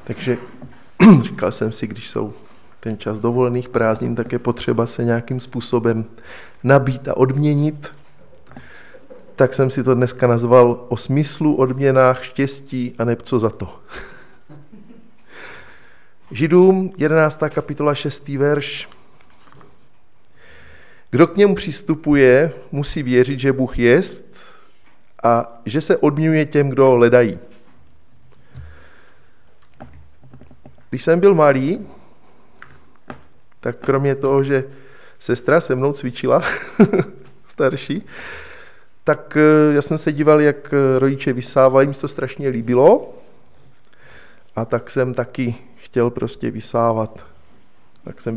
Takže říkal jsem si, když jsou ten čas dovolených prázdnin, tak je potřeba se nějakým způsobem nabít a odměnit. Tak jsem si to dneska nazval o smyslu, odměnách, štěstí a neb co za to. Židům 11. kapitola 6. verš. Kdo k němu přistupuje, musí věřit, že Bůh jest a že se odměňuje těm, kdo ho hledají. Když jsem byl malý, tak kromě toho, že sestra se mnou cvičila, starší, tak já jsem se díval, jak rodiče vysávají, mi to strašně líbilo a tak jsem taky chtěl prostě vysávat. Tak jsem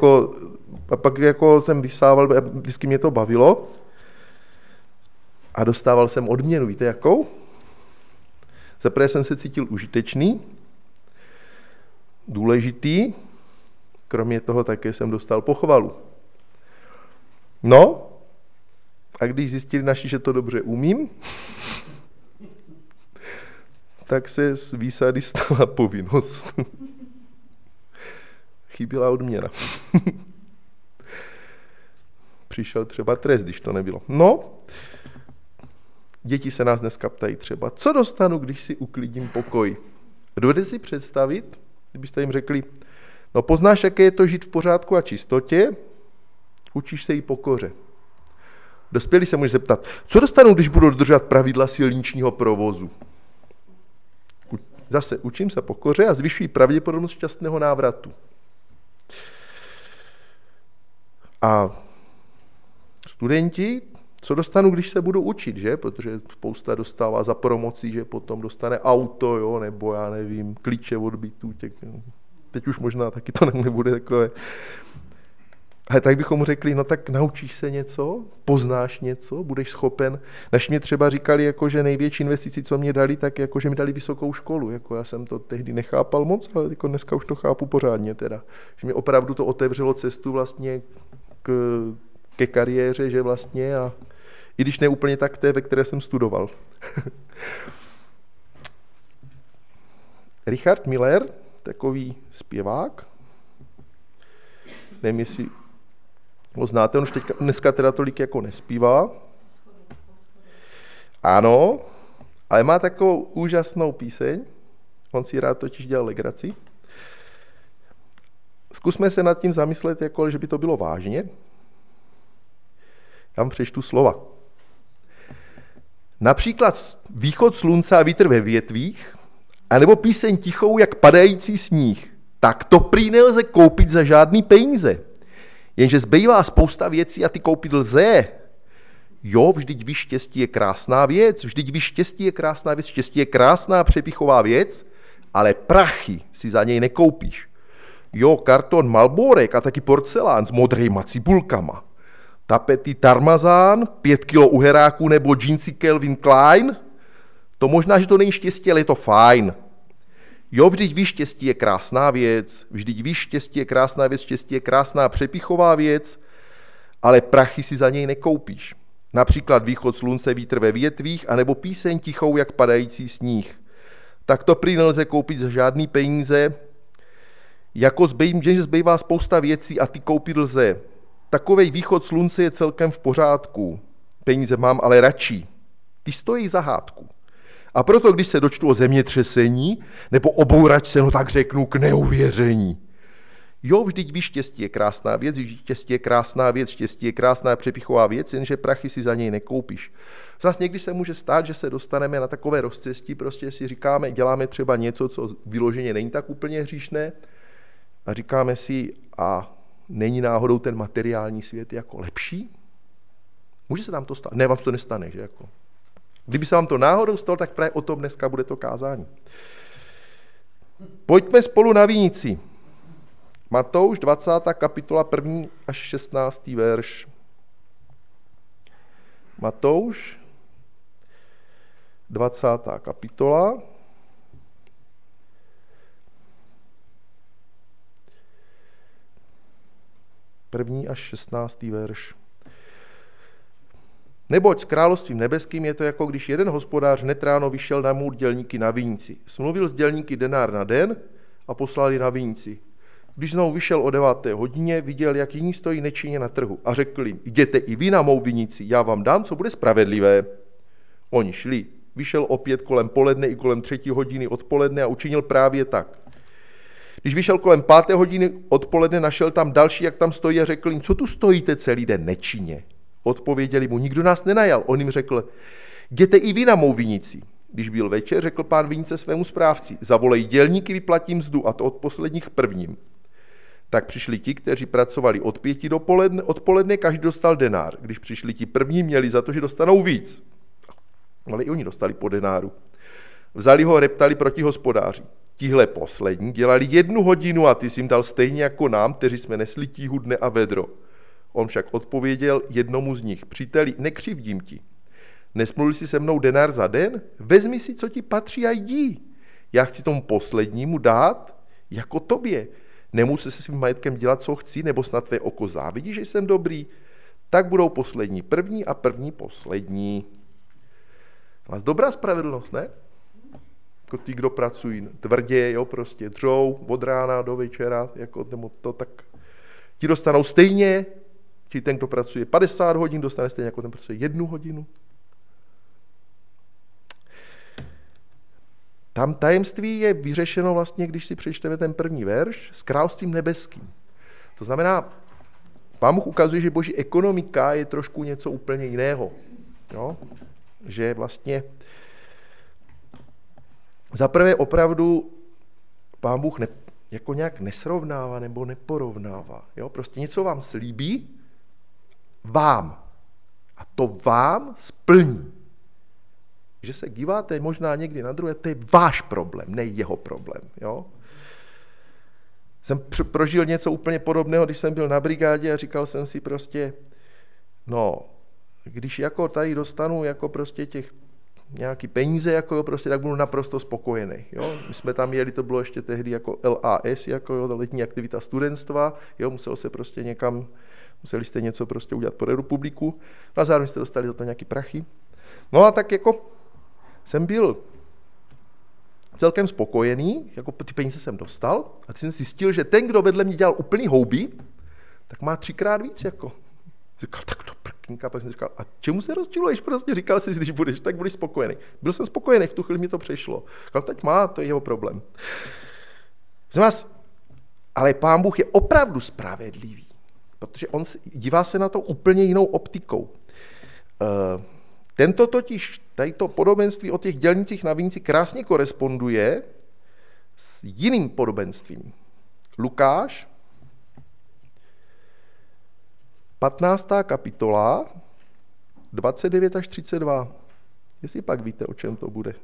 jsem vysával, vždycky mě to bavilo a dostával jsem odměnu. Víte jakou? Zaprvé jsem se cítil užitečný, důležitý, kromě toho také jsem dostal pochvalu. No, a když zjistili naši, že to dobře umím, tak se z výsady stala povinnost. Chyběla odměna. Přišel třeba trest, když to nebylo. No, děti se nás dneska ptají třeba, co dostanu, když si uklidím pokoj? Dovedete si představit, kdybyste jim řekli, no poznáš, jaké je to žít v pořádku a čistotě, učíš se jí pokoře. Dospělý se může zeptat, co dostanu, když budu dodržovat pravidla silničního provozu? Zase učím se pokoře a zvyšuji pravděpodobnost šťastného návratu. A studenti, co dostanu, když se budu učit, že? Protože spousta dostává za promoci, že potom dostane auto, jo? Nebo já nevím, klíče od bytů. Teď už možná taky to nebude takové. Ale tak bychom mu řekli, no tak naučíš se něco, poznáš něco, budeš schopen. Naši mě třeba říkali, jako, že největší investici, co mě dali, tak jako, že mi dali vysokou školu. Jako, já jsem to tehdy nechápal moc, ale jako dneska už to chápu pořádně. Teda. Že mi opravdu to otevřelo cestu vlastně ke kariéře, že vlastně a i když ne úplně tak té, ve které jsem studoval. Richard Miller, takový zpěvák, nevím, jestli ho znáte, on už dneska teda tolik jako nespívá. Ano, ale má takovou úžasnou píseň, on si rád totiž dělal legraci. Zkusme se nad tím zamyslet, jako, že by to bylo vážně. Já vám přečtu slova. Například východ slunce a vítr ve větvích, anebo píseň tichou, jak padající sníh. Tak to prý nelze koupit za žádný peníze. Jenže zbývá spousta věcí a ty koupit lze. Jo, vždyť víš, štěstí je krásná věc, vždyť víš, štěstí je krásná věc, štěstí je krásná přepichová věc, ale prachy si za něj nekoupíš. Jo, karton Malborek a taky porcelán s modrýma cibulkama. Tapety Tarmazán, 5 kilo uheráků nebo džínsy Calvin Klein. To možná, že to není štěstí, ale je to fajn. Jo, vždyť víš, štěstí je krásná věc, vždyť víš, štěstí je krásná věc, štěstí je krásná přepichová věc, ale prachy si za něj nekoupíš. Například východ slunce, vítr ve větvích, anebo píseň tichou, jak padající sníh. Tak to prý nelze koupit za žádný peníze, jako že zbývá spousta věcí a ty koupit lze. Takovej východ slunce je celkem v pořádku. Peníze mám ale radši. Ty stojí za hádku. A proto, když se dočtu o zemětřesení nebo o bouračce, no tak řeknu k neuvěření. Jo, vždyť víš, štěstí je krásná věc, štěstí je krásná věc, štěstí je krásná přepichová věc, jenže prachy si za něj nekoupíš. Zas někdy se může stát, že se dostaneme na takové rozcestí, prostě si říkáme, děláme třeba něco, co vyloženě není tak úplně hříšné a říkáme si, a není náhodou ten materiální svět jako lepší? Může se nám to stát? Ne, vám to nestane, že jako. Kdyby se vám to náhodou stalo, tak právě o tom dneska bude to kázání. Pojďme spolu na vinici. Matouš 20. kapitola 1. až 16. verš. Matouš 20. kapitola 1. až 16. verš. Neboť s královstvím nebeským je to jako když jeden hospodář hned ráno vyšel na můr dělníky na vinici. Smluvil s dělníky denár na den a poslali na vinici. Když znovu vyšel o 9. hodině, viděl, jak jiní stojí nečinně na trhu a řekl jim, jděte i vy na mou vinici, já vám dám, co bude spravedlivé. Oni šli. Vyšel opět kolem poledne i kolem 3. hodiny odpoledne a učinil právě tak. Když vyšel kolem 5. hodiny odpoledne, našel tam další, jak tam stojí a řekl jim, co tu stojíte celý den nečinně. Odpověděli mu, nikdo nás nenajal. On jim řekl, jděte i vy na mou vinici. Když byl večer, řekl pán vinice svému správci, zavolej dělníky, vyplatím mzdu, a to od posledních prvním. Tak přišli ti, kteří pracovali od 5 do odpoledne, každý dostal denár. Když přišli ti první, měli za to, že dostanou víc. Ale i oni dostali po denáru. Vzali ho a reptali proti hospodáři. Tihle poslední dělali 1 hodinu a ty jsi jim dal stejně jako nám, kteří jsme nesli tíhu dne a vedro. On však odpověděl jednomu z nich, příteli, nekřivdím ti. Nesmluvil jsi se mnou denár za den? Vezmi si, co ti patří a jdi. Já chci tomu poslednímu dát jako tobě. Nemusí se svým majetkem dělat, co chci, nebo snad tvé oko závidí, že jsem dobrý. Tak budou poslední první a první poslední. Ale dobrá spravedlnost, ne? Jako ty, kdo pracují tvrdě, jo, prostě dřou od rána do večera, jako to tak. Ti dostanou stejně, či ten, kdo pracuje 50 hodin, dostane stejně, jako ten pracuje 1 hodinu. Tam tajemství je vyřešeno vlastně, když si přečteme ten první verš, s královstvím nebeským. To znamená, Pán Bůh ukazuje, že boží ekonomika je trošku něco úplně jiného. Jo? Že vlastně zaprvé opravdu Pán Bůh jako nějak nesrovnává nebo neporovnává. Jo? Prostě něco vám slíbí, vám. A to vám splní. Že se díváte možná někdy na druhé, to je váš problém, ne jeho problém. Jo? Jsem prožil něco úplně podobného, když jsem byl na brigádě a říkal jsem si prostě, no, když jako tady dostanu jako prostě těch nějaký peníze, jako prostě, tak budu naprosto spokojený. Jo? My jsme tam jeli, to bylo ještě tehdy jako LAS, jako jo, letní aktivita studentstva, jo, museli jste něco prostě udělat pro republiku, no a zároveň jste dostali za to nějaký prachy. No a tak jako jsem byl celkem spokojený, jako ty peníze jsem dostal a teď jsem zjistil, že ten, kdo vedle mě dělal úplný houby, tak má 3krát víc, jako. Říkal, tak to prkínka, pak jsem říkal, a čemu se rozčiluješ? Prostě říkal jsi, když budeš, tak budeš spokojený. Byl jsem spokojený, v tu chvíli mi to přešlo. Říkal, teď má, to je jeho problém. Ale Pán Bůh je opravdu spravedlivý, protože on dívá se na to úplně jinou optikou. Tento totiž, tadyto podobenství o těch dělnících na vinici krásně koresponduje s jiným podobenstvím. Lukáš, 15. kapitola, 29 až 32. Jestli pak víte, o čem to bude.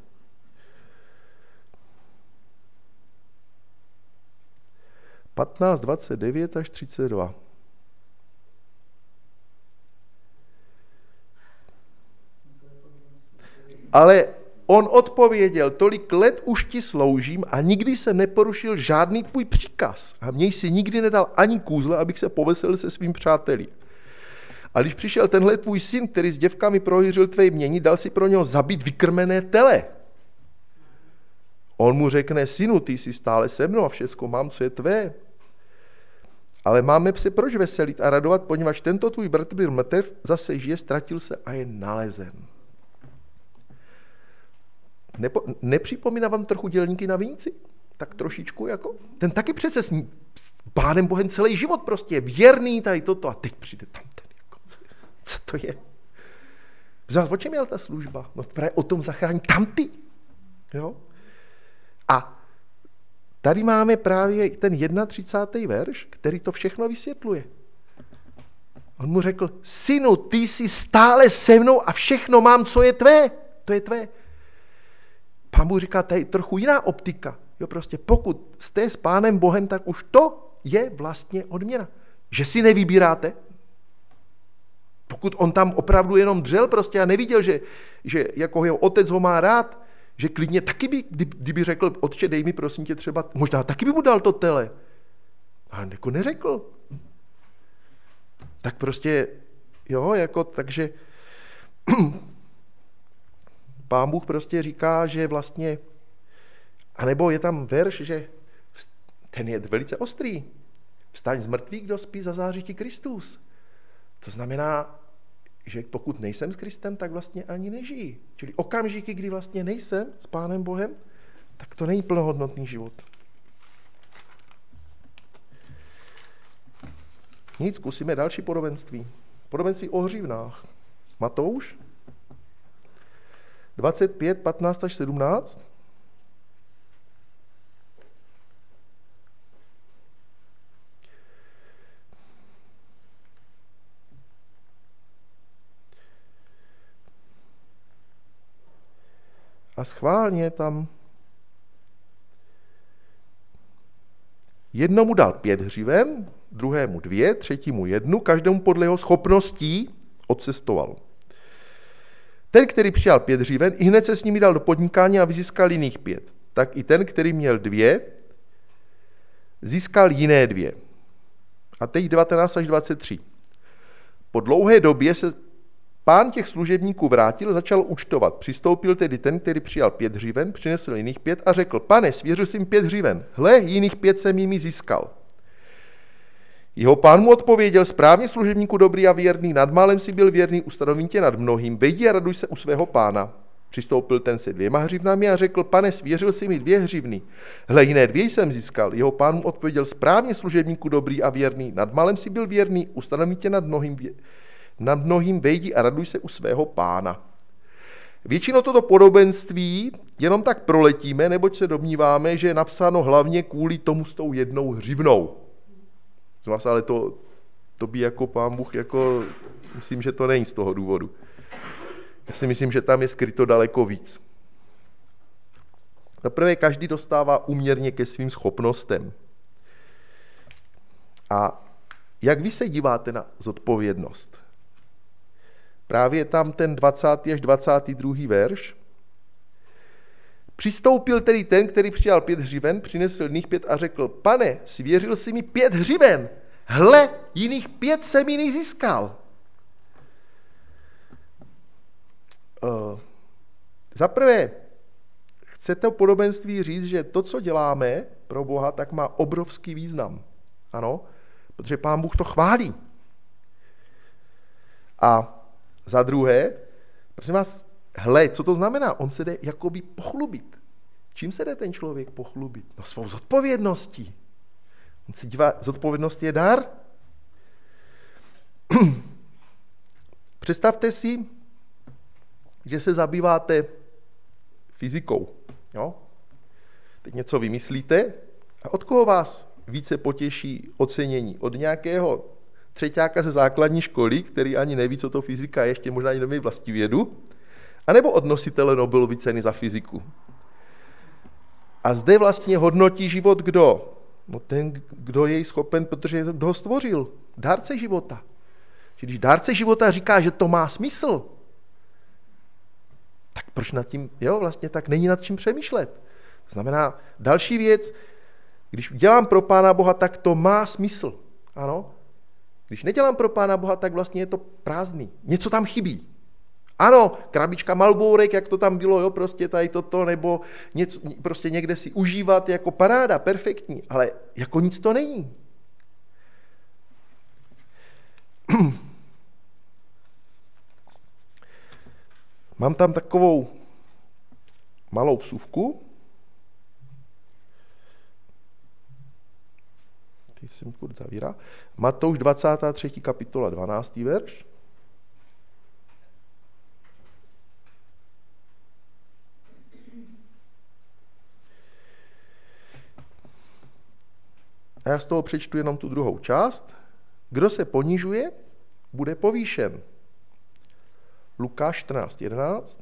Patnáct, 29 až 32. Ale on odpověděl, tolik let už ti sloužím a nikdy jsem neporušil žádný tvůj příkaz. A mně jsi nikdy nedal ani kůzle, abych se poveselil se svým přáteli. A když přišel tenhle tvůj syn, který s děvkami prohýřil tvé jmění, dal si pro něho zabít vykrmené tele. On mu řekne, synu, ty jsi stále se mnou a všecko mám, co je tvé. Ale máme se proč veselit a radovat, poněvadž tento tvůj bratr byl mrtev, zase žije, ztratil se a je nalezen. Nepřipomíná vám trochu dělníky na vinici? Tak trošičku jako? Ten taky přece s Pánem Bohem celý život prostě je věrný tady toto a teď přijde tam ten. Jako, co to je? O čem je ta služba? No právě o tom zachránit tamty. Jo? A tady máme právě ten 31. verš, který to všechno vysvětluje. On mu řekl, synu, ty jsi stále se mnou a všechno mám, co je tvé. To je tvé. Pán Bůh říká, tady trochu jiná optika. Jo, prostě pokud jste s Pánem Bohem, tak už to je vlastně odměna. Že si nevybíráte. Pokud on tam opravdu jenom dřel prostě a neviděl, že jako jeho otec ho má rád, že klidně taky by, kdyby řekl, otče, dej mi prosím tě třeba, možná taky by mu dal to tele. A jako neřekl. Tak prostě, jo, jako, takže Pán Bůh prostě říká, že vlastně, anebo je tam verš, že ten je velice ostrý. Vstaň z mrtvých, kdo spí, zazáří ti Kristus. To znamená, že pokud nejsem s Kristem, tak vlastně ani nežiji. Čili okamžiky, kdy vlastně nejsem s Pánem Bohem, tak to není plnohodnotný život. Nic, zkusíme další podobenství. Podobenství o hřivnách. Matouš 25, 15 až 17. A schválně tam jednomu dal 5 hřiven, druhému 2, třetímu 1, každému podle jeho schopností odcestoval. Ten, který přijal 5 hřiven, i hned se s nimi dal do podnikání a vyzískal jiných 5. Tak i ten, který měl 2, získal jiné 2. A teď 19 až 23. Po dlouhé době se pán těch služebníků vrátil, začal účtovat. Přistoupil tedy ten, který přijal 5 hřiven, přinesl jiných 5 a řekl: Pane, svěřil jsem 5 hřiven, hle, jiných 5 jsem jimi získal. Jeho pán mu odpověděl: správně, služebníku dobrý a věrný, nad málem si byl věrný, ustanovím tě nad mnohým, vejdi a raduj se u svého pána. Přistoupil ten se 2 hřivnami a řekl: Pane, svěřil si mi 2 hřivny, hle, jiné 2 jsem získal. Jeho pán mu odpověděl: správně, služebníku dobrý a věrný, nad málem si byl věrný, ustanovím tě nad mnohým, vejdi a raduj se u svého pána. Většinou toto podobenství jenom tak proletíme, neboť se domníváme, že je napsáno hlavně kvůli tomu s tou 1 hřivnou. Z vás ale to by jako pán Bůh, jako, myslím, že to není z toho důvodu. Já si myslím, že tam je skryto daleko víc. Zaprvé každý dostává úměrně ke svým schopnostem. A jak vy se díváte na zodpovědnost? Právě tam ten 20. až 22. verš. Přistoupil tedy ten, který přijal 5 hřiven, přinesl jiných 5 a řekl: Pane, svěřil si mi 5 hřiven, hle, jiných 5 jsem jiný získal. Zaprvé, chcete o podobenství říct, že to, co děláme pro Boha, tak má obrovský význam. Ano, protože Pán Bůh to chválí. A za druhé, prosím vás, hle, co to znamená? On se jde jakoby pochlubit. Čím se jde ten člověk pochlubit? No svou zodpovědností. On se dívá, zodpovědnost je dar. Představte si, že se zabýváte fyzikou. Jo? Teď něco vymyslíte a od koho vás více potěší ocenění? Od nějakého třeťáka ze základní školy, který ani neví, co to fyzika je, ještě možná ani neví vlastivědu, anebo od nositele Nobelovy ceny za fyziku. A zde vlastně hodnotí život kdo? No ten, kdo je schopen, protože kdo ho stvořil. Dárce života. Když dárce života říká, že to má smysl, tak proč nad tím, vlastně tak není nad čím přemýšlet. To znamená, další věc, když dělám pro Pána Boha, tak to má smysl. Ano. Když nedělám pro Pána Boha, tak vlastně je to prázdný. Něco tam chybí. Ano, krabička Marlborek, jak to tam bylo, prostě tady toto, nebo něco, prostě někde si užívat jako paráda, perfektní, ale jako nic to není. Mám tam takovou malou vsuvku. Teď jsem kurz zavírá. Matouš 23. kapitola 12. verš. A já z toho přečtu jenom tu druhou část. Kdo se ponižuje, bude povýšen. Lukáš 14:11.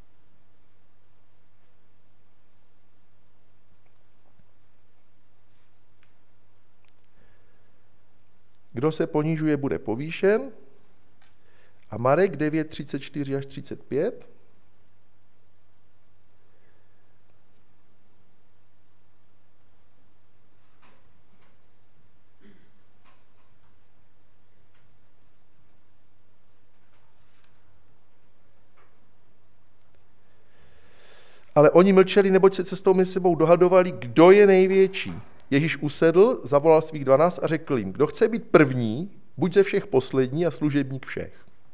Kdo se ponižuje, bude povýšen. A Marek 9:34 až 35. Ale oni mlčeli, neboť se cestou mezi sebou dohadovali, kdo je největší. Ježíš usedl, zavolal svých 12 a řekl jim, kdo chce být první, buď ze všech poslední a služebník všech.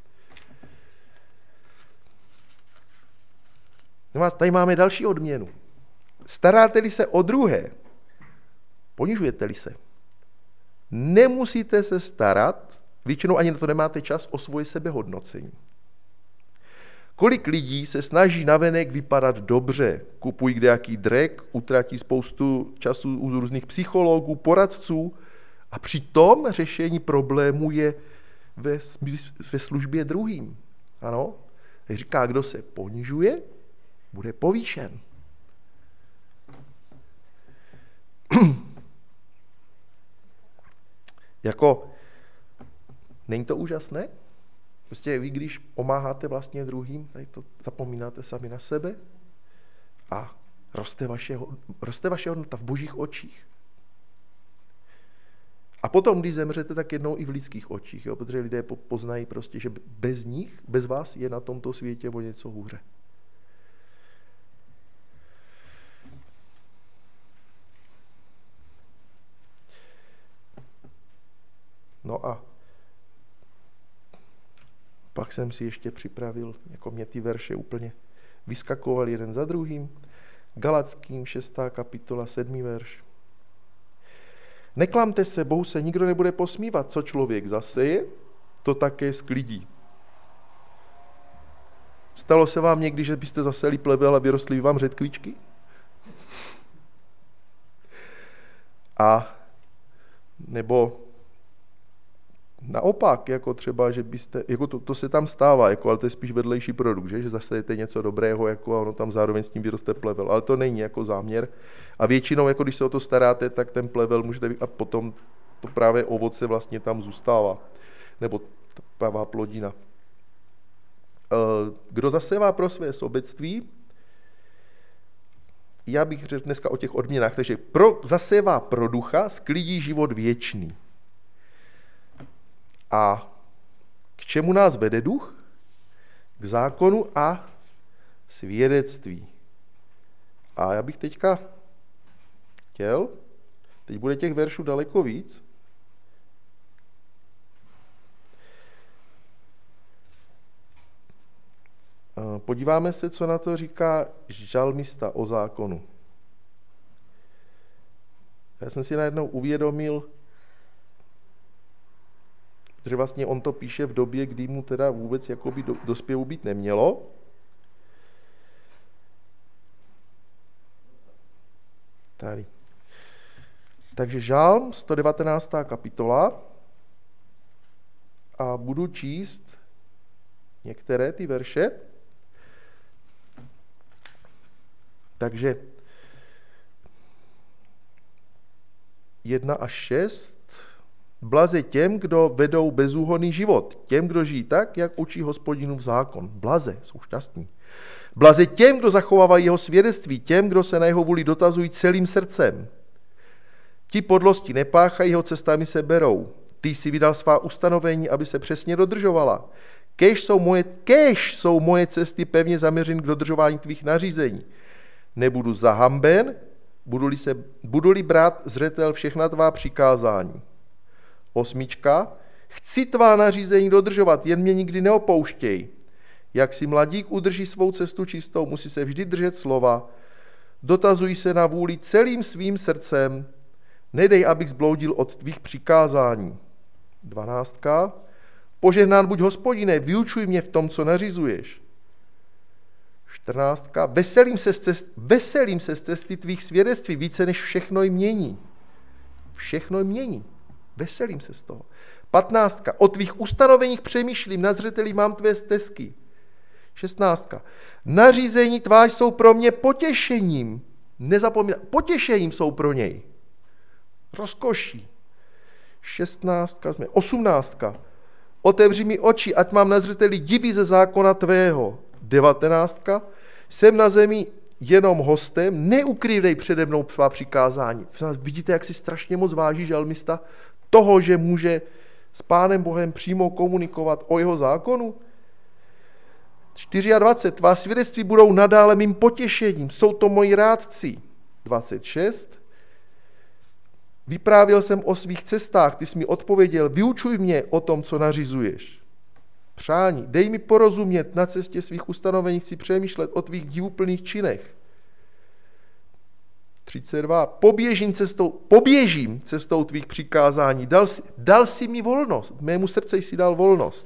No a tady máme další odměnu. Staráte-li se o druhé, ponižujete-li se, nemusíte se starat, většinou ani na to nemáte čas, o svoje sebehodnocení. Kolik lidí se snaží navenek vypadat dobře, kupují kdejaký drek, utratí spoustu času u různých psychologů, poradců a přitom řešení problému je ve službě druhým. Ano? Říká, kdo se ponižuje, bude povýšen. Není to úžasné? Prostě vy, když pomáháte vlastně druhým, tady to zapomínáte sami na sebe a roste vaše hodnota v božích očích. A potom, když zemřete, tak jednou i v lidských očích, jo? Protože lidé poznají prostě, že bez nich, bez vás je na tomto světě o něco hůře. No a pak jsem si ještě připravil, jako mě ty verše úplně vyskakovaly jeden za druhým. Galackým 6. kapitola 7. verš. Neklamte se, Bohu se nikdo nebude posmívat, co člověk zaseje, to také sklidí. Stalo se vám někdy, že byste zaseli plevel a vyrostly vám řetkvičky? A nebo naopak, jako třeba, že byste, jako to se tam stává, jako, ale to je spíš vedlejší produkt, že zasejete něco dobrého, jako, a ono tam zároveň s tím vyroste plevel, ale to není jako záměr. A většinou, jako když se o to staráte, tak ten plevel můžete, a potom to právě ovoce vlastně tam zůstává, nebo pravá plodina. Kdo zasévá pro své sobectví, já bych řekl dneska o těch odměnách, takže zasévá pro ducha, sklidí život věčný. A k čemu nás vede duch? K zákonu a svědectví. A já bych teďka chtěl, teď bude těch veršů daleko víc. Podíváme se, co na to říká žalmista o zákonu. Já jsem si najednou uvědomil, protože vlastně on to píše v době, kdy mu teda vůbec jakoby do zpěvu být nemělo. Tady. Takže žálm 119. kapitola a budu číst některé ty verše. Takže 1 až 6. Blaze těm, kdo vedou bezúhonný život, těm, kdo žijí tak, jak učí Hospodinův zákon. Blaze, jsou šťastní. Blaze těm, kdo zachovávají jeho svědectví, těm, kdo se na jeho vůli dotazují celým srdcem. Ti podlosti nepáchají, jeho cestami se berou. Ty jsi vydal svá ustanovení, aby se přesně dodržovala. Kéž jsou moje cesty pevně zaměřeny k dodržování tvých nařízení. Nebudu zahamben, budu-li brát zřetel všechna tvá přikázání. 8. Chci tvá nařízení dodržovat, jen mě nikdy neopouštěj. Jak si mladík udrží svou cestu čistou, musí se vždy držet slova. Dotazuj se na vůli celým svým srdcem. Nedej, abych zbloudil od tvých přikázání. 12. Požehnán buď Hospodine, vyučuj mě v tom, co nařizuješ. 14. Veselím se z cesty tvých svědectví více než všechno jmění. Všechno jmění. Veselím se z toho. 15. O tvých ustanoveních přemýšlím, na zřeteli mám tvé stezky. 16. Nařízení tvá jsou pro mě potěšením. Nezapomínám, potěšením jsou pro něj. Rozkoší. 18. Otevři mi oči, ať mám na zřeteli diví ze zákona tvého. 19. Jsem na zemi jenom hostem, neukrývej přede mnou svá přikázání. Vidíte, jak si strašně moc váží žalmista toho, že může s Pánem Bohem přímo komunikovat o jeho zákonu? 24. Tvá svědectví budou nadále mým potěšením. Jsou to moji rádci. 26. Vyprávěl jsem o svých cestách, ty jsi mi odpověděl, vyučuj mě o tom, co nařizuješ. Přání, dej mi porozumět, na cestě svých ustanovení chci přemýšlet o tvých divuplných činech. 32. Poběžím cestou tvých přikázání, dal jsi mi volnost, mému srdci jsi dal volnost.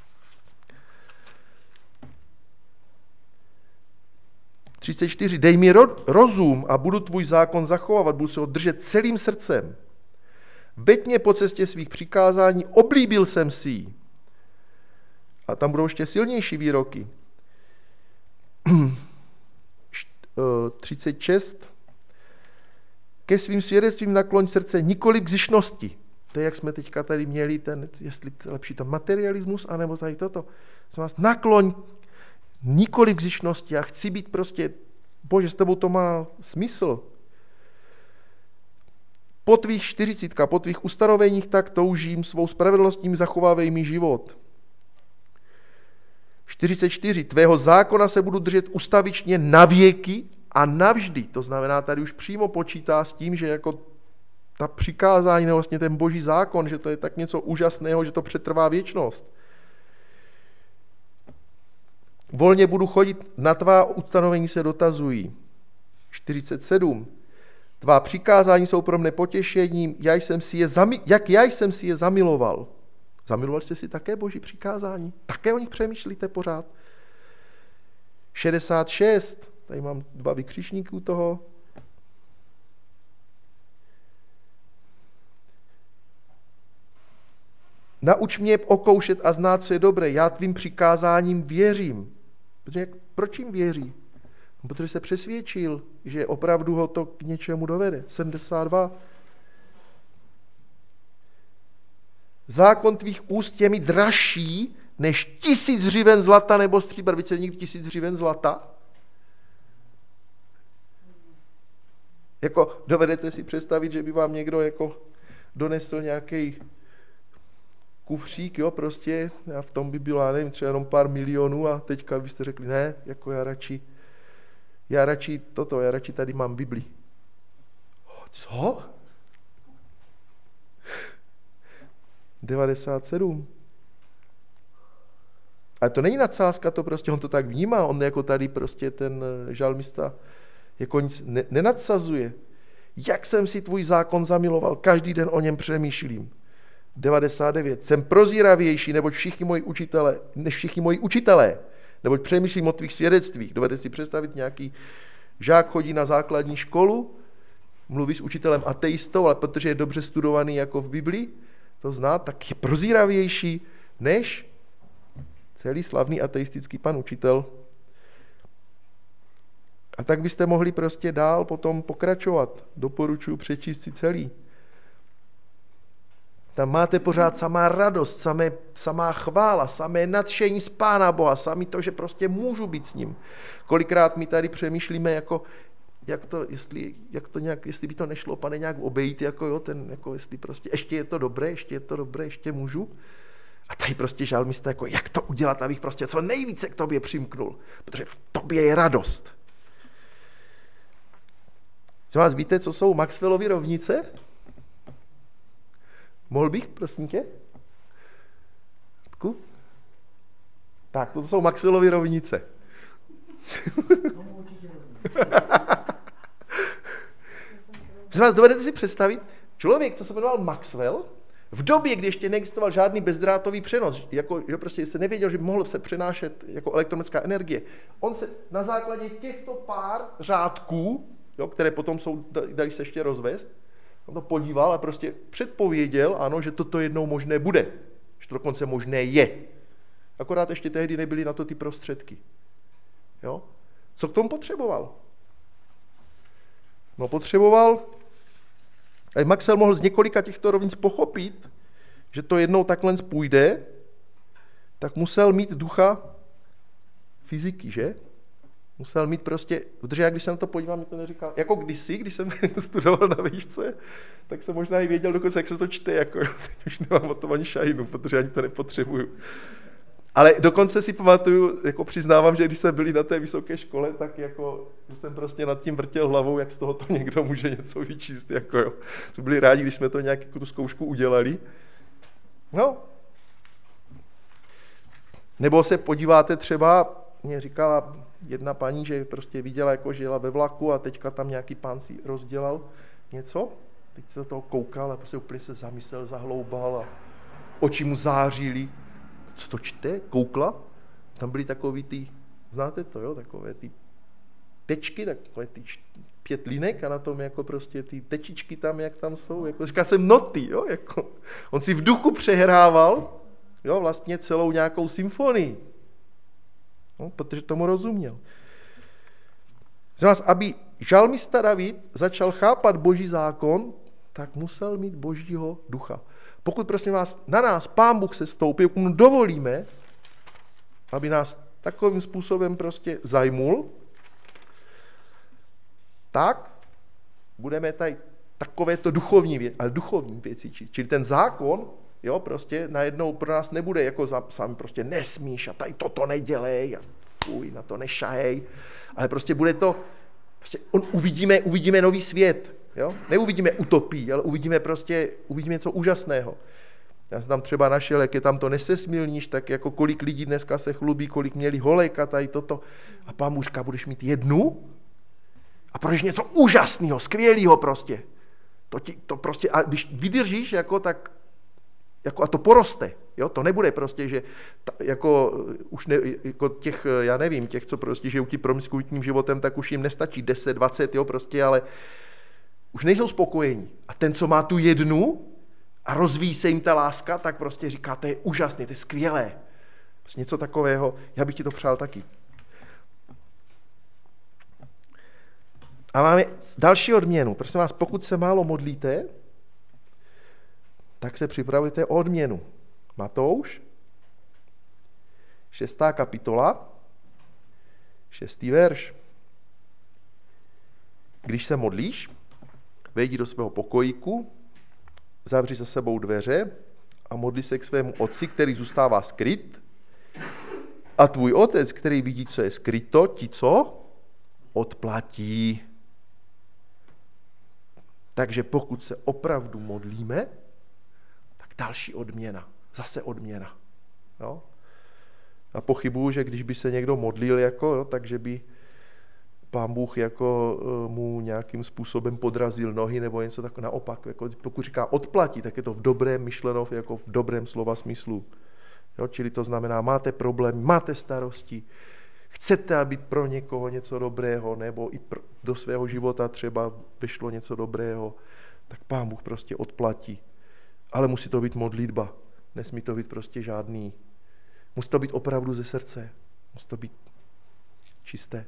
34. Dej mi rozum a budu tvůj zákon zachovávat, budu se ho držet celým srdcem. Veď mě po cestě svých přikázání, oblíbil jsem si ji. A tam budou ještě silnější výroky. 36. Ke svým svědectvím nakloň srdce, nikoli k zišnosti. To je, jak jsme teďka tady měli, jestli lepší ten materialismus, anebo tady toto. Nakloň nikoli k zišnosti. Já chci být prostě, Bože, s tebou to má smysl. Po tvých 40, po tvých ustanoveních tak toužím, svou spravedlností zachovávej mi život. 44. Tvého zákona se budu držet ustavičně na věky a navždy. To znamená, tady už přímo počítá s tím, že jako ta přikázání, nebo vlastně ten boží zákon, že to je tak něco úžasného, že to přetrvá věčnost. Volně budu chodit, na tvá ustanovení se dotazují. 47. Tvá přikázání jsou pro mne potěšením, jak já jsem si je zamiloval. Zamiloval jste si také boží přikázání? Také o nich přemýšlíte pořád? 66. Tady mám 2 vykřičníků toho. Nauč mě okoušet a znát, co je dobré. Já tvým přikázáním věřím. Proč jim věří? Protože se přesvědčil, že opravdu ho to k něčemu dovede. 72. Zákon tvých úst je mi dražší než 1000 hřiven zlata nebo stříbra. Víte někdy 1000 hřiven zlata? Jako dovedete si představit, že by vám někdo jako donesl nějaký kufřík, jo, prostě, a v tom by bylo, já nevím, třeba jenom pár milionů a teďka byste řekli, ne, jako já radši tady mám Bibli. Co? 97. Ale to není nadsázka, to prostě on to tak vnímá, on jako tady prostě ten žalmista jako nic nenadsazuje. Jak jsem si tvůj zákon zamiloval, každý den o něm přemýšlím. 99. Jsem prozíravější, než všichni moji učitelé, neboť přemýšlím o tvých svědectvích. Dovedete si představit, nějaký žák chodí na základní školu, mluví s učitelem ateistou, ale protože je dobře studovaný jako v Biblii, to zná, tak je prozíravější než celý slavný ateistický pan učitel. A tak byste mohli prostě dál potom pokračovat. Doporučuji přečíst si celý. Tam máte pořád samá radost, samá chvála, samé nadšení z Pána Boha, samý to, že prostě můžu být s ním. Kolikrát my tady přemýšlíme, jako, jestli by to nešlo, Pane, nějak obejít, jestli prostě ještě je to dobré, ještě můžu. A tady prostě žalmista, jako, jak to udělat, abych prostě co nejvíce k tobě přimknul, protože v tobě je radost. Co vás víte, co jsou Maxwellovy rovnice? Mohl bych, prosím tě? Tak, to jsou Maxwellovy rovnice. Dovedete si představit, člověk, co se jmenoval Maxwell, v době, kdy ještě neexistoval žádný bezdrátový přenos, jako, že prostě se nevěděl, že mohl se přenášet jako elektronická energie, on se na základě těchto pár řádků, jo, které potom dají se ještě rozvést, on to podíval a prostě předpověděl, ano, že toto jednou možné bude, že to dokonce možné je. Akorát ještě tehdy nebyly na to ty prostředky. Jo? Co k tomu potřeboval? No potřeboval, a Maxwell mohl z několika těchto rovnic pochopit, že to jednou takhle půjde, tak musel mít ducha fyziky, že? Musel mít prostě, protože já když se na to podívám, mi to neříkal, jako kdysi, když jsem studoval na výšce, tak jsem možná i věděl dokonce, jak se to čte, jako teď už nemám o tom ani šajnu, protože ani to nepotřebuju. Ale dokonce si pamatuju, jako přiznávám, že když jsme byli na té vysoké škole, tak jako jsem prostě nad tím vrtěl hlavou, jak z toho to někdo může něco vyčíst. Jako jo. Jsme byli rádi, když jsme to nějak jako tu zkoušku udělali. No. Nebo se podíváte třeba, mě říkala jedna paní, že prostě viděla, jako že jela ve vlaku a teďka tam nějaký pán si rozdělal něco. Teď se do toho koukal a prostě úplně se zamyslel, zahloubal a oči mu zářily. Co to čte? Koukla? Tam byly takový ty, znáte to, jo? Takové ty tečky, takové ty 5 linek a na tom jako prostě ty tečičky tam, jak tam jsou. Jako, říká jsem noty, jo? Jako, on si v duchu přehrával, jo? Vlastně celou nějakou symfonii. No, protože tomu rozuměl. Aby žalmista David začal chápat Boží zákon, tak musel mít Božího ducha. Pokud, prosím vás, na nás Pán Bůh se stoupí, pokud mu dovolíme, aby nás takovým způsobem prostě zajmul, tak budeme tady takovéto duchovní věci, ale duchovní věci. Čili ten zákon, jo, prostě najednou pro nás nebude jako sám prostě nesmíš a tady toto nedělej a fuj, na to nešahej, ale prostě bude to, prostě uvidíme nový svět, jo? Neuvidíme utopii, ale uvidíme něco úžasného. Já jsem tam třeba našel, jak je tam to nesesmilníš, tak jako kolik lidí dneska se chlubí, kolik měli holek a tady toto. A Pán Bůh říká, budeš mít jednu a projdeš něco úžasného, skvělého prostě. To prostě, a když vydržíš, jako, tak jako, a to poroste. Jo? To nebude prostě, že jako, už ne, jako těch, já nevím, těch, co prostě žijou tím promiskuitním životem, tak už jim nestačí 10, 20, jo, prostě, ale už nejsou spokojení. A ten, co má tu jednu a rozvíjí se jim ta láska, tak prostě říká, to je úžasné, to je skvělé. Prostě něco takového, já bych ti to přál taky. A máme další odměnu. Prosím vás, pokud se málo modlíte, tak se připravujte o odměnu. Matouš, 6. kapitola, 6. verš. Když se modlíš, vejdi do svého pokojíku, zavři za sebou dveře a modli se k svému otci, který zůstává skryt. A tvůj otec, který vidí, co je skryto, ti co? Odplatí. Takže pokud se opravdu modlíme, tak další odměna, zase odměna. Jo? A pochybuju, že když by se někdo modlil, jako, jo, takže by Pán Bůh jako mu nějakým způsobem podrazil nohy nebo něco takového. Naopak, jako pokud říká odplatí, tak je to v dobrém myšleno, jako v dobrém slova smyslu. Jo, čili to znamená, máte problém, máte starosti, chcete, aby pro někoho něco dobrého, nebo i do svého života třeba vyšlo něco dobrého, tak Pán Bůh prostě odplatí. Ale musí to být modlitba, nesmí to být prostě žádný. Musí to být opravdu ze srdce, musí to být čisté.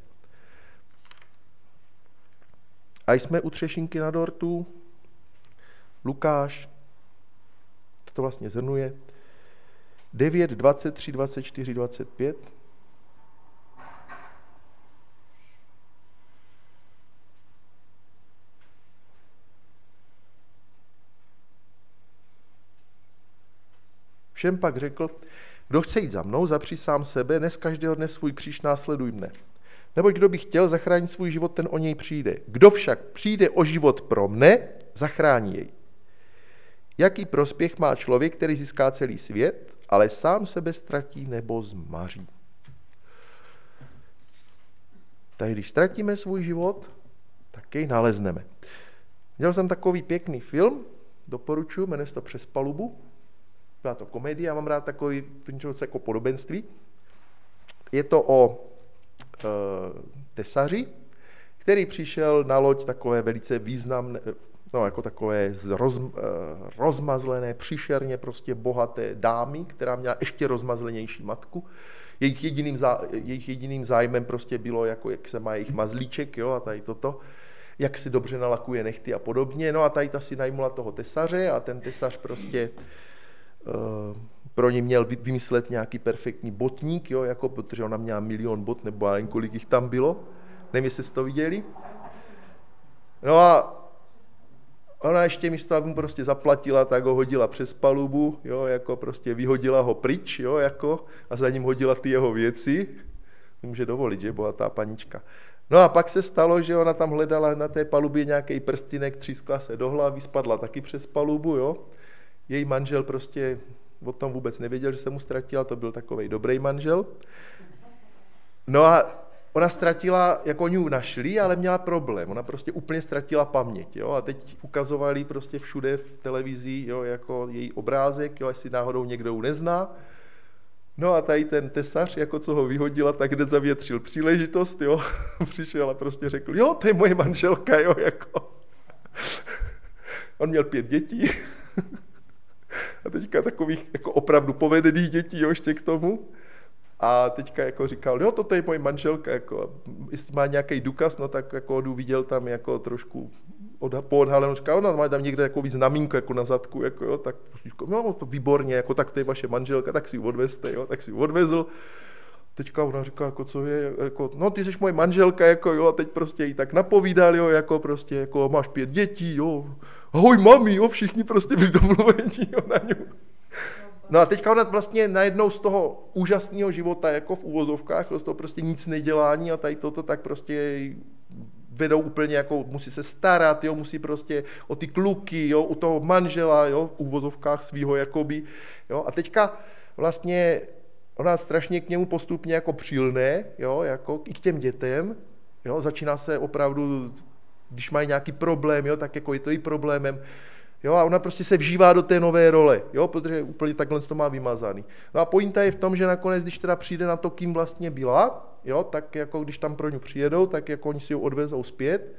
A jsme u třešinky na dortu, Lukáš, to vlastně zhrnuje, 9, 23, 24, 25. Všem pak řekl, kdo chce jít za mnou, zapři sám sebe, nes každého dne svůj kříž následuj mne. Neboť kdo by chtěl zachránit svůj život, ten o něj přijde. Kdo však přijde o život pro mne, zachrání jej. Jaký prospěch má člověk, který získá celý svět, ale sám sebe ztratí nebo zmaří? Takže když ztratíme svůj život, tak jej nalezneme. Viděl jsem takový pěkný film, doporučuji, jmenuje se to Přes palubu. Byla to komedie, já mám rád takový jako podobenství. Je to o tesaři, který přišel na loď takové velice významné, no jako takové rozmazlené, příšerně prostě bohaté dámy, která měla ještě rozmazlenější matku. Jejich jediným zájmem prostě bylo, jako jak se má jejich mazlíček, jo, a tady toto, jak si dobře nalakuje nechty a podobně. No a tady ta si najmula toho tesaře a ten tesař prostě pro ní měl vymyslet nějaký perfektní botník, jo, jako, protože ona měla 1 000 000 bot, nebo já nevím, kolik jich tam bylo. Nevím, jestli jste to viděli. No Ona ještě místo, aby mu prostě zaplatila, tak ho hodila přes palubu, jo, jako prostě vyhodila ho pryč, jo, jako, a za ním hodila ty jeho věci. Může dovolit, že bohatá panička. No a pak se stalo, že ona tam hledala na té palubě nějaký prstinek, třískla se do hlavy, spadla taky přes palubu, jo. Její manžel prostě o tom vůbec nevěděl, že se mu ztratila, to byl takovej dobrý manžel. No a ona ztratila, jako oni ji našli, ale měla problém. Ona prostě úplně ztratila paměť. Jo? A teď ukazovali prostě všude v televizi, jo, jako její obrázek, jo, jestli náhodou někdo ji nezná. No a tady ten tesař, jako co ho vyhodila, tak kde zavětřil příležitost, jo. Přišel a prostě řekl, jo, to je moje manželka, jo, jako. On měl 5 dětí. A teďka takových jako opravdu povedených dětí, jo, ještě k tomu. A teďka jako říkal, jo, toto je moje manželka, jako, jestli má nějaký důkaz, no tak jako on viděl tam jako trošku poodhalenou, říkal, ona má tam někde takový znamínko jako na zadku, jako, jo, tak říkal, no to výborně, jako, tak to je vaše manželka, tak si ji odvezte, jo, tak si ji odvezl. Teďka ona říká, jako, co je, jako, no ty jsi moje manželka, jako, jo, a teď prostě jí tak napovídal, jo, jako prostě, jako máš 5 dětí, jo, ahoj mami, jo, všichni prostě byli domluvení, jo, na ňu. No a teďka ona vlastně najednou z toho úžasného života, jako v uvozovkách, z toho prostě nic nedělání a tady toto, tak prostě vedou úplně jako, musí se starat, jo, musí prostě o ty kluky, jo, u toho manžela, jo, v uvozovkách svýho jakoby, jo, a teďka vlastně ona strašně k němu postupně jako přilne, jo, jako i k těm dětem, jo, začíná se opravdu, když mají nějaký problém, jo, tak jako je to i problémem, jo, a ona prostě se vžívá do té nové role, jo, protože úplně takhle to má vymazaný. No a pointa je v tom, že nakonec, když teda přijde na to, kým vlastně byla, jo, tak jako když tam pro ňu přijedou, tak jako oni si ji odvezou zpět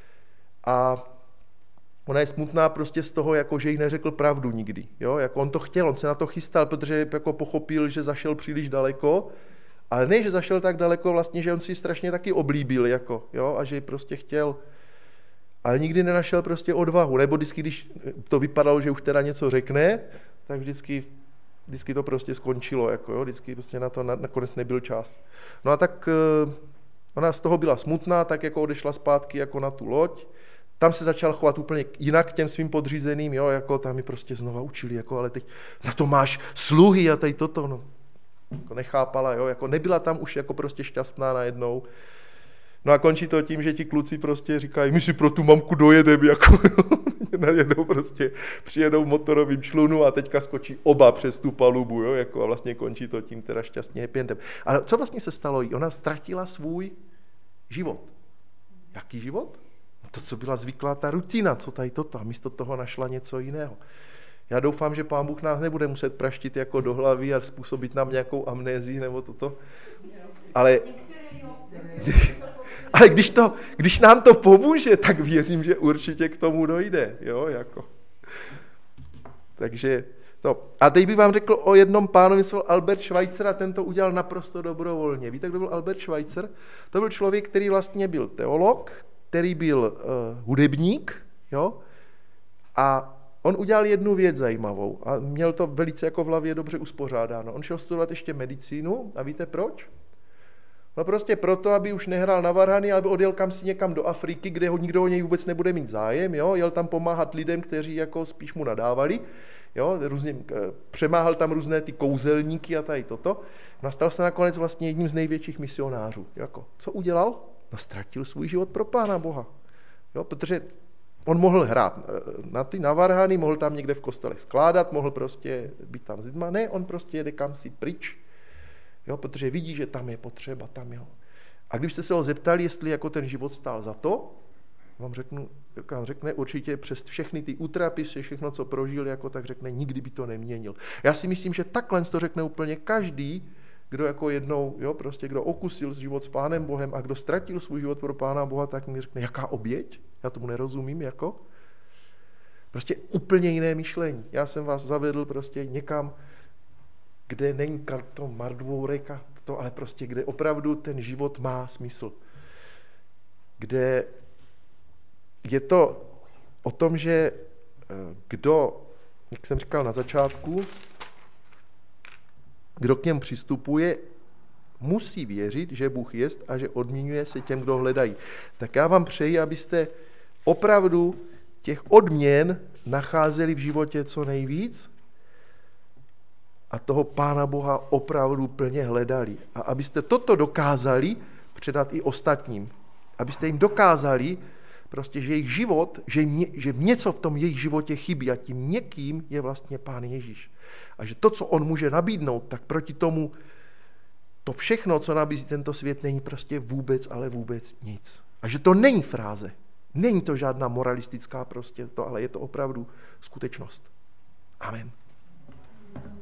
a ona je smutná prostě z toho, jako že jí neřekl pravdu nikdy, jo, jako on to chtěl, on se na to chystal, protože jako pochopil, že zašel příliš daleko, ale ne, že zašel tak daleko vlastně, že on si strašně taky oblíbil, jako, jo, a že prostě chtěl, ale nikdy nenašel prostě odvahu, nebo vždycky, když to vypadalo, že už teda něco řekne, tak vždycky to prostě skončilo, jako jo, vždycky prostě na to nakonec nebyl čas. No a tak ona z toho byla smutná, tak jako odešla zpátky jako na tu loď, tam se začal chovat úplně jinak k těm svým podřízeným, jo, jako tam mi prostě znova učili, jako ale teď na to máš sluhy a tady toto, no, jako nechápala, jo, jako nebyla tam už jako prostě šťastná najednou. No a končí to tím, že ti kluci prostě říkají, my si pro tu mamku dojedeme, jako najednou prostě přijedou motorovým člunu a teďka skočí oba přes tu palubu, jo, jako a vlastně končí to tím teda šťastně happy endem. Ale co vlastně se stalo jí? Ona ztratila svůj život. Jaký život? To, co byla zvyklá ta rutina, co tady toto, a místo toho našla něco jiného. Já doufám, že Pán Bůh nás nebude muset praštit jako do hlavy a způsobit nám nějakou amnézii nebo toto. Ale když nám to pomůže, tak věřím, že určitě k tomu dojde. Jo, jako. Takže to. A teď bych vám řekl o jednom pánovi, se Albert Schweitzer, a ten to udělal naprosto dobrovolně. Víte, kdo byl Albert Schweitzer? To byl člověk, který vlastně byl teolog, který byl hudebník, jo, a on udělal jednu věc zajímavou a měl to velice jako v hlavě dobře uspořádáno. On šel studovat ještě medicínu a víte proč? No prostě proto, aby už nehrál na varhany, ale odjel kam si někam do Afriky, kde nikdo o něj vůbec nebude mít zájem, jo? Jel tam pomáhat lidem, kteří jako spíš mu nadávali, jo? Přemáhal tam různé ty kouzelníky a tady toto. No, stal se nakonec vlastně jedním z největších misionářů. Jako, co udělal? No, ztratil svůj život pro Pána Boha, jo? Protože on mohl hrát na varhany, mohl tam někde v kostele skládat, mohl prostě být tam s lidma. Ne, on prostě jede kam si pryč, jo, protože vidí, že tam je potřeba, tam je. A když jste se ho zeptali, jestli jako ten život stál za to, vám řekne určitě přes všechny ty útrapy, všechno, co prožil, jako, tak řekne, nikdy by to neměnil. Já si myslím, že takhle to řekne úplně každý, kdo jako jednou, jo, prostě kdo okusil život s Pánem Bohem a kdo ztratil svůj život pro Pána Boha, tak mi řekne, jaká oběť? Já tomu nerozumím, jako. Prostě úplně jiné myšlení. Já jsem vás zavedl prostě někam, kde není to mardvourek, ale prostě kde opravdu ten život má smysl. Kde je to o tom, že kdo, jak jsem říkal na začátku, kdo k němu přistupuje, musí věřit, že Bůh jest a že odměňuje se těm, kdo hledají. Tak já vám přeji, abyste opravdu těch odměn nacházeli v životě co nejvíc a toho Pána Boha opravdu plně hledali. A abyste toto dokázali předat i ostatním. Abyste jim dokázali, prostě, že jejich život, že něco v tom jejich životě chybí a tím někým je vlastně Pán Ježíš. A že to, co on může nabídnout, tak proti tomu to všechno, co nabízí tento svět, není prostě vůbec, ale vůbec nic. A že to není fráze. Není to žádná moralistická prostě to, ale je to opravdu skutečnost. Amen.